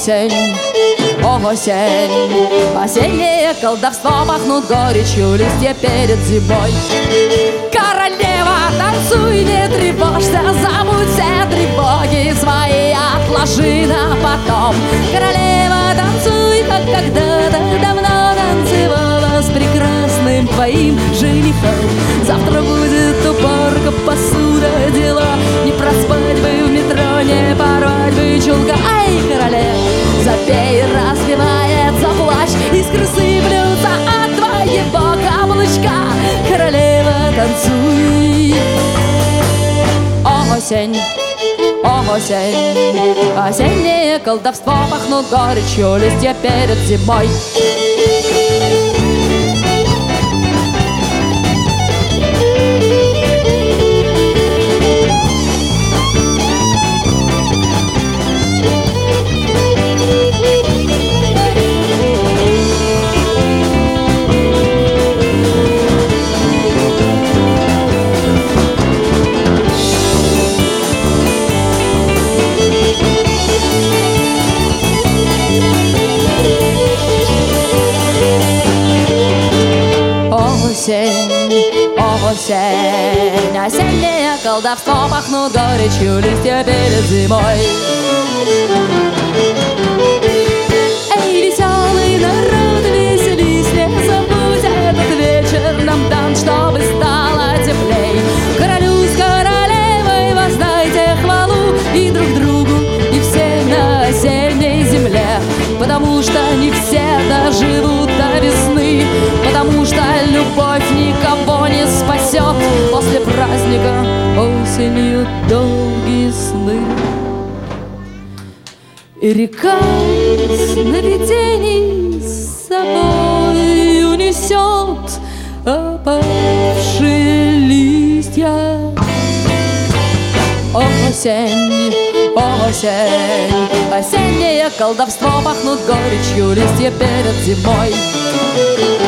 Осень, осень, осеннее колдовство, пахнут горечью листья перед зимой. Королева, танцуй, не тревожься, забудь все тревоги свои, отложи на потом. Королева, танцуй, как когда-то давно танцевала с прекрасным твоим женихом. Завтра будет уборка, посуда, дела, не проспать бы в метро, не порвать бы чулка. Ай, королева, запей, распевается плач, искры сыплются от твоего каблучка. Королева, танцуй. Осень, осень, осеннее колдовство, пахнут горечью листья перед зимой. Осень, осень, осеннее колдовство, пахнут горечью листья перед зимой. Эй, веселый народ, веселись, не забудь этот вечер нам дан, чтобы стало теплей. Королю с королевой воздайте хвалу и друг другу, и все на осенней земле, потому что не все доживут до весны, потому что любовь никого не спасет. После праздника осенью долгие сны. И река сновидений с собой унесет опавшие листья. Осень, осень, осеннее колдовство, пахнут горечью листья перед зимой.